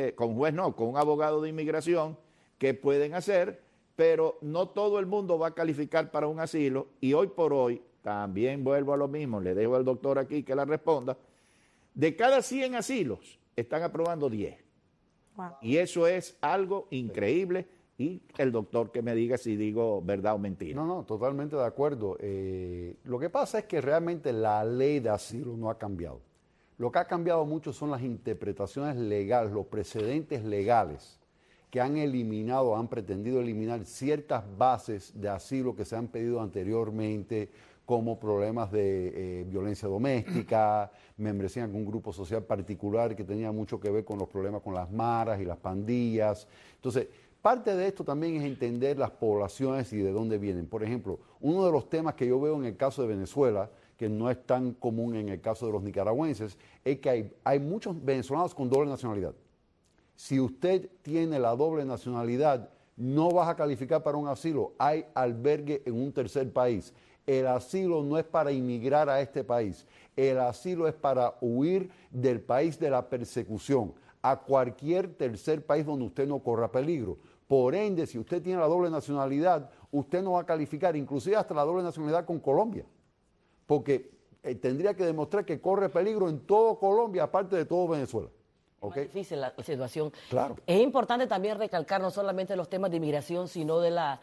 con un abogado de inmigración que pueden hacer, pero no todo el mundo va a calificar para un asilo, y hoy por hoy, también vuelvo a lo mismo, le dejo al doctor aquí que la responda, de cada 100 asilos están aprobando 10. Wow. Y eso es algo increíble, y el doctor que me diga si digo verdad o mentira. No, totalmente de acuerdo. Lo que pasa es que realmente la ley de asilo no ha cambiado. Lo que ha cambiado mucho son las interpretaciones legales, los precedentes legales que han eliminado, han pretendido eliminar ciertas bases de asilo que se han pedido anteriormente, como problemas de violencia doméstica, membresía en un grupo social particular que tenía mucho que ver con los problemas con las maras y las pandillas. Entonces, parte de esto también es entender las poblaciones y de dónde vienen. Por ejemplo, uno de los temas que yo veo en el caso de Venezuela, que no es tan común en el caso de los nicaragüenses, es que hay muchos venezolanos con doble nacionalidad. Si usted tiene la doble nacionalidad, no vas a calificar para un asilo. Hay albergue en un tercer país. El asilo no es para inmigrar a este país. El asilo es para huir del país de la persecución, a cualquier tercer país donde usted no corra peligro. Por ende, si usted tiene la doble nacionalidad, usted no va a calificar, inclusive hasta la doble nacionalidad con Colombia, porque tendría que demostrar que corre peligro en todo Colombia, aparte de todo Venezuela. ¿Okay? Es difícil la situación. Claro. Es importante también recalcar no solamente los temas de inmigración, sino de la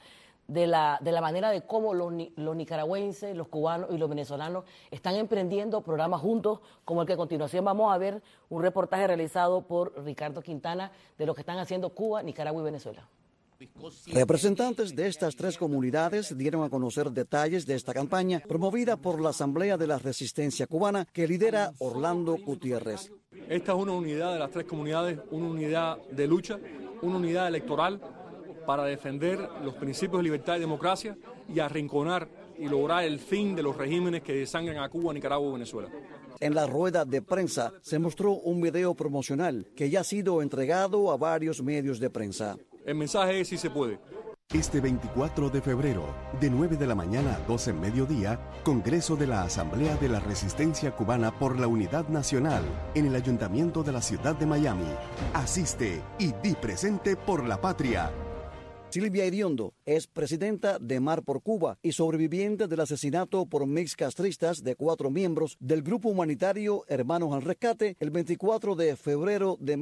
manera de cómo los nicaragüenses, los cubanos y los venezolanos están emprendiendo programas juntos, como el que a continuación vamos a ver, un reportaje realizado por Ricardo Quintana de lo que están haciendo Cuba, Nicaragua y Venezuela. Representantes de estas tres comunidades dieron a conocer detalles de esta campaña promovida por la Asamblea de la Resistencia Cubana que lidera Orlando Gutiérrez. Esta es una unidad de las tres comunidades, una unidad de lucha, una unidad electoral para defender los principios de libertad y democracia y arrinconar y lograr el fin de los regímenes que desangran a Cuba, Nicaragua y Venezuela. En la rueda de prensa se mostró un video promocional que ya ha sido entregado a varios medios de prensa. El mensaje es: sí se puede. Este 24 de febrero, de 9 de la mañana a 12 del mediodía, Congreso de la Asamblea de la Resistencia Cubana por la Unidad Nacional en el Ayuntamiento de la Ciudad de Miami. Asiste y di presente por la patria. Silvia Iriondo es presidenta de Mar por Cuba y sobreviviente del asesinato por mix castristas de 4 miembros del grupo humanitario Hermanos al Rescate el 24 de febrero de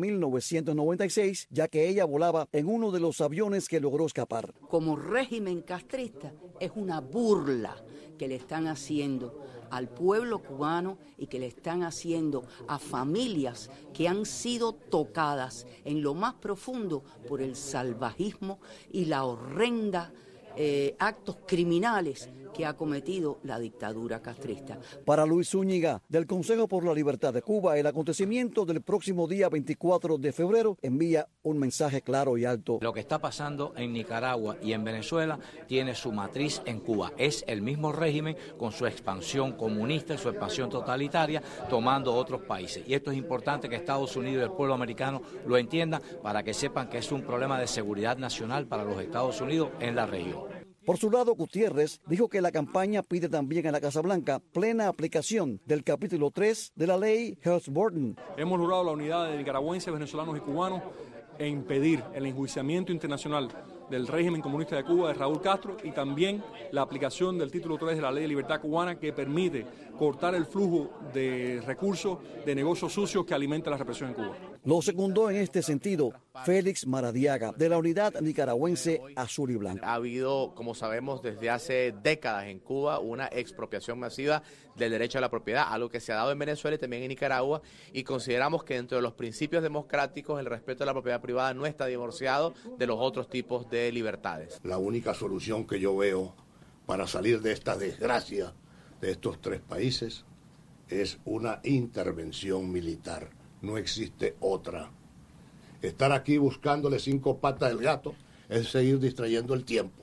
1996, ya que ella volaba en uno de los aviones que logró escapar. Como régimen castrista es una burla que le están haciendo al pueblo cubano y que le están haciendo a familias que han sido tocadas en lo más profundo por el salvajismo y la horrenda actos criminales que ha cometido la dictadura castrista. Para Luis Zúñiga, del Consejo por la Libertad de Cuba, el acontecimiento del próximo día 24 de febrero envía un mensaje claro y alto. Lo que está pasando en Nicaragua y en Venezuela tiene su matriz en Cuba. Es el mismo régimen con su expansión comunista y su expansión totalitaria tomando otros países. Y esto es importante que Estados Unidos y el pueblo americano lo entiendan para que sepan que es un problema de seguridad nacional para los Estados Unidos en la región. Por su lado, Gutiérrez dijo que la campaña pide también a la Casa Blanca plena aplicación del capítulo 3 de la ley Hurst-Burton. Hemos logrado la unidad de nicaragüenses, venezolanos y cubanos e impedir el enjuiciamiento internacional del régimen comunista de Cuba de Raúl Castro y también la aplicación del título 3 de la Ley de Libertad Cubana, que permite cortar el flujo de recursos de negocios sucios que alimenta la represión en Cuba. Lo secundó en este sentido Félix Maradiaga, de la Unidad Nicaragüense Azul y Blanco. Ha habido, como sabemos, desde hace décadas en Cuba una expropiación masiva del derecho a la propiedad, algo que se ha dado en Venezuela y también en Nicaragua, y consideramos que dentro de los principios democráticos el respeto a la propiedad privada no está divorciado de los otros tipos de libertades. La única solución que yo veo para salir de esta desgracia de estos 3 países es una intervención militar. No existe otra. Estar aquí buscándole 5 patas al gato es seguir distrayendo el tiempo.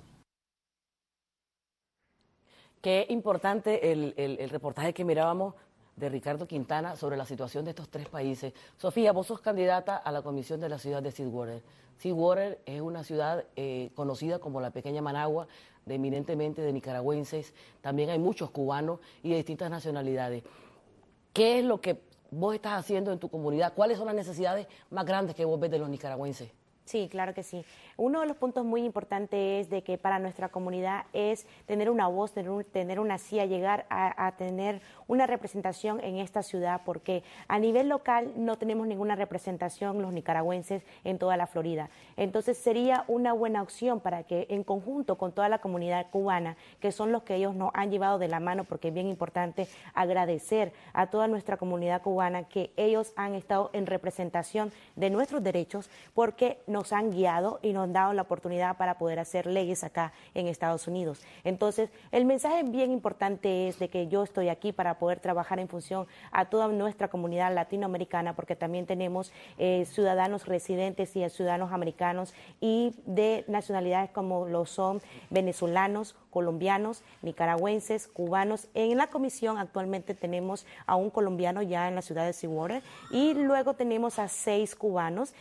Qué importante el reportaje que mirábamos de Ricardo Quintana sobre la situación de estos 3 países. Sofía, vos sos candidata a la comisión de la ciudad de Seawater. Seawater es una ciudad conocida como la pequeña Managua, eminentemente de nicaragüenses. También hay muchos cubanos y de distintas nacionalidades. ¿Qué es lo que vos estás haciendo en tu comunidad? ¿Cuáles son las necesidades más grandes que vos ves de los nicaragüenses? Sí, claro que sí. Uno de los puntos muy importantes es de que para nuestra comunidad es tener una voz, tener una silla, llegar a tener una representación en esta ciudad, porque a nivel local no tenemos ninguna representación los nicaragüenses en toda la Florida. Entonces sería una buena opción para que en conjunto con toda la comunidad cubana, que son los que ellos nos han llevado de la mano, porque es bien importante agradecer a toda nuestra comunidad cubana que ellos han estado en representación de nuestros derechos, porque nos han guiado y nos han dado la oportunidad para poder hacer leyes acá en Estados Unidos. Entonces, el mensaje bien importante es de que yo estoy aquí para poder trabajar en función a toda nuestra comunidad latinoamericana, porque también tenemos ciudadanos residentes y ciudadanos americanos y de nacionalidades como lo son venezolanos, colombianos, nicaragüenses, cubanos. En la comisión actualmente tenemos a un colombiano ya en la ciudad de Seawater y luego tenemos a 6 cubanos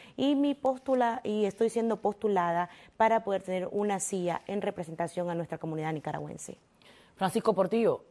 y estoy siendo postulada para poder tener una silla en representación a nuestra comunidad nicaragüense. Francisco Portillo,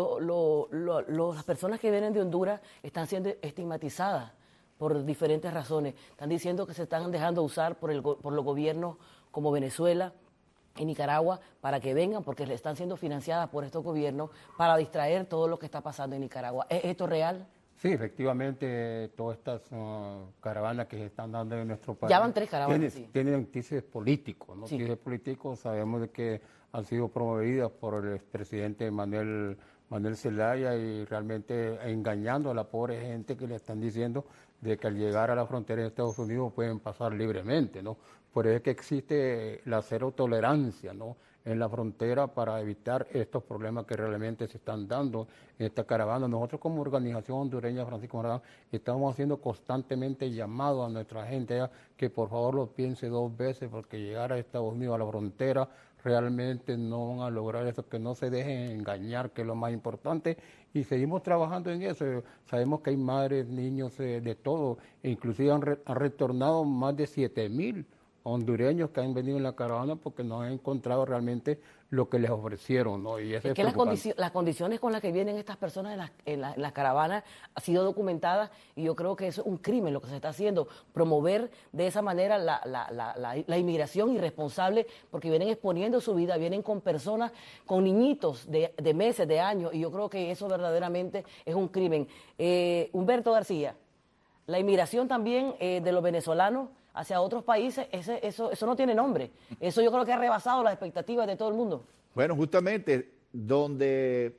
las personas que vienen de Honduras están siendo estigmatizadas por diferentes razones. Están diciendo que se están dejando usar por los gobiernos como Venezuela y Nicaragua para que vengan, porque están siendo financiadas por estos gobiernos para distraer todo lo que está pasando en Nicaragua. ¿Es esto real? Sí, efectivamente, todas estas caravanas que se están dando en nuestro país. Ya van 3 caravanas, tienen tintes políticos, ¿no? Sí. Tintes políticos, sabemos de que han sido promovidas por el expresidente Manuel Zelaya y realmente engañando a la pobre gente que le están diciendo de que al llegar a la frontera de Estados Unidos pueden pasar libremente, ¿no? Por eso es que existe la cero tolerancia, ¿no?, en la frontera para evitar estos problemas que realmente se están dando en esta caravana. Nosotros como organización hondureña, Francisco Morazán, estamos haciendo constantemente llamados a nuestra gente que por favor lo piense 2 veces, porque llegar a Estados Unidos, a la frontera, realmente no van a lograr eso, que no se dejen engañar, que es lo más importante, y seguimos trabajando en eso. Sabemos que hay madres, niños, de todo, e inclusive han retornado más de 7,000 hondureños que han venido en la caravana porque no han encontrado realmente lo que les ofrecieron, ¿no? Y eso es que las condiciones con las que vienen estas personas en la caravana han sido documentadas, y yo creo que eso es un crimen lo que se está haciendo, promover de esa manera la inmigración irresponsable, porque vienen exponiendo su vida, vienen con personas, con niñitos de meses, de años, y yo creo que eso verdaderamente es un crimen. Humberto García, la inmigración también de los venezolanos hacia otros países, eso no tiene nombre. Eso yo creo que ha rebasado las expectativas de todo el mundo. Bueno, justamente donde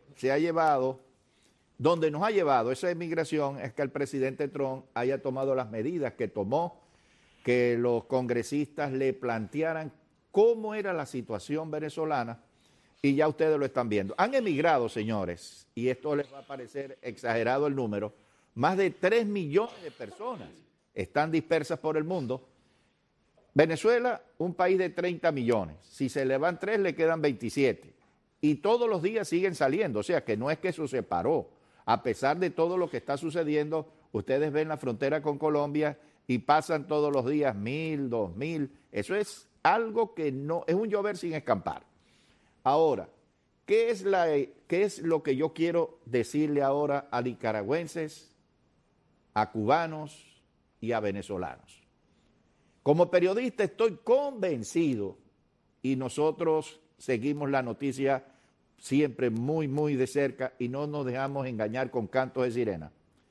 nos ha llevado esa inmigración es que el presidente Trump haya tomado las medidas que tomó, que los congresistas le plantearan cómo era la situación venezolana, y ya ustedes lo están viendo. Han emigrado, señores, y esto les va a parecer exagerado el número, más de 3 millones de personas están dispersas por el mundo. Venezuela, un país de 30 millones. Si se le van 3, le quedan 27. Y todos los días siguen saliendo. O sea, que no es que eso se paró. A pesar de todo lo que está sucediendo, ustedes ven la frontera con Colombia y pasan todos los días 1.000, 2.000. Eso es algo que no, es un llover sin escampar. Ahora, ¿qué es lo que yo quiero decirle ahora a nicaragüenses, a cubanos y a venezolanos? Como periodista estoy convencido, y nosotros seguimos la noticia siempre muy, muy de cerca y no nos dejamos engañar con cantos de sirena,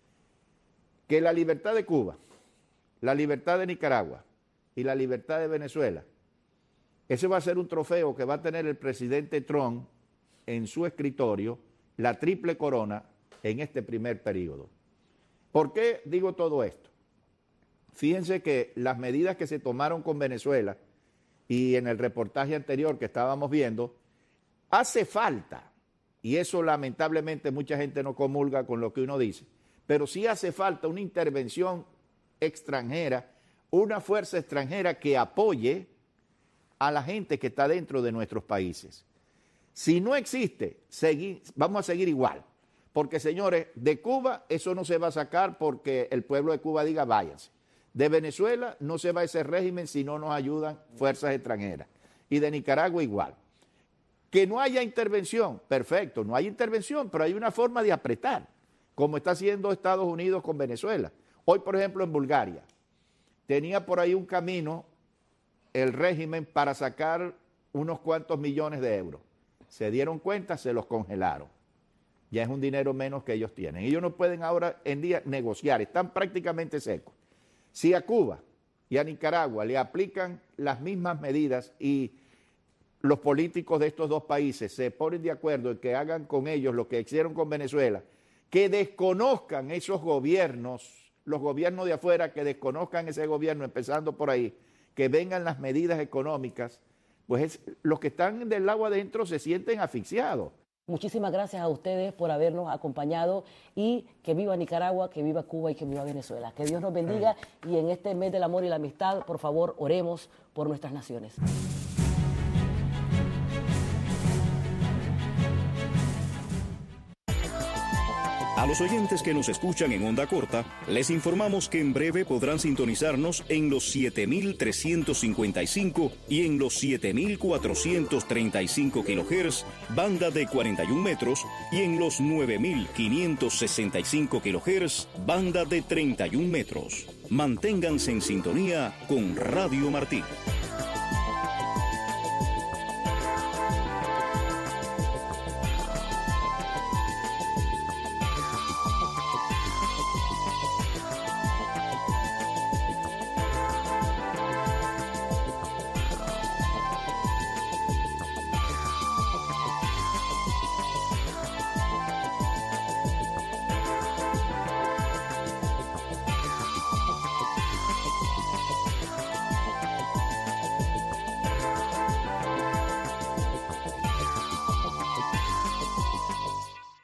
que la libertad de Cuba, la libertad de Nicaragua y la libertad de Venezuela, ese va a ser un trofeo que va a tener el presidente Trump en su escritorio, la triple corona en este primer periodo. ¿Por qué digo todo esto? Fíjense que las medidas que se tomaron con Venezuela, y en el reportaje anterior que estábamos viendo, hace falta, y eso lamentablemente mucha gente no comulga con lo que uno dice, pero sí hace falta una intervención extranjera, una fuerza extranjera que apoye a la gente que está dentro de nuestros países. Si no existe, vamos a seguir igual. Porque, señores, de Cuba eso no se va a sacar porque el pueblo de Cuba diga váyanse. De Venezuela no se va ese régimen si no nos ayudan fuerzas extranjeras. Y de Nicaragua igual. Que no haya intervención, perfecto, no hay intervención, pero hay una forma de apretar, como está haciendo Estados Unidos con Venezuela. Hoy, por ejemplo, en Bulgaria, tenía por ahí un camino el régimen para sacar unos cuantos millones de euros. Se dieron cuenta, se los congelaron. Ya es un dinero menos que ellos tienen. Ellos no pueden ahora en día negociar, están prácticamente secos. Si a Cuba y a Nicaragua le aplican las mismas medidas y los políticos de estos dos países se ponen de acuerdo en que hagan con ellos lo que hicieron con Venezuela, que desconozcan esos gobiernos, los gobiernos de afuera, que desconozcan ese gobierno, empezando por ahí, que vengan las medidas económicas, pues los que están del agua adentro se sienten asfixiados. Muchísimas gracias a ustedes por habernos acompañado, y que viva Nicaragua, que viva Cuba y que viva Venezuela. Que Dios nos bendiga, y en este mes del amor y la amistad, por favor, oremos por nuestras naciones. A los oyentes que nos escuchan en onda corta, les informamos que en breve podrán sintonizarnos en los 7.355 y en los 7.435 kHz, banda de 41 metros, y en los 9.565 kHz, banda de 31 metros. Manténganse en sintonía con Radio Martí.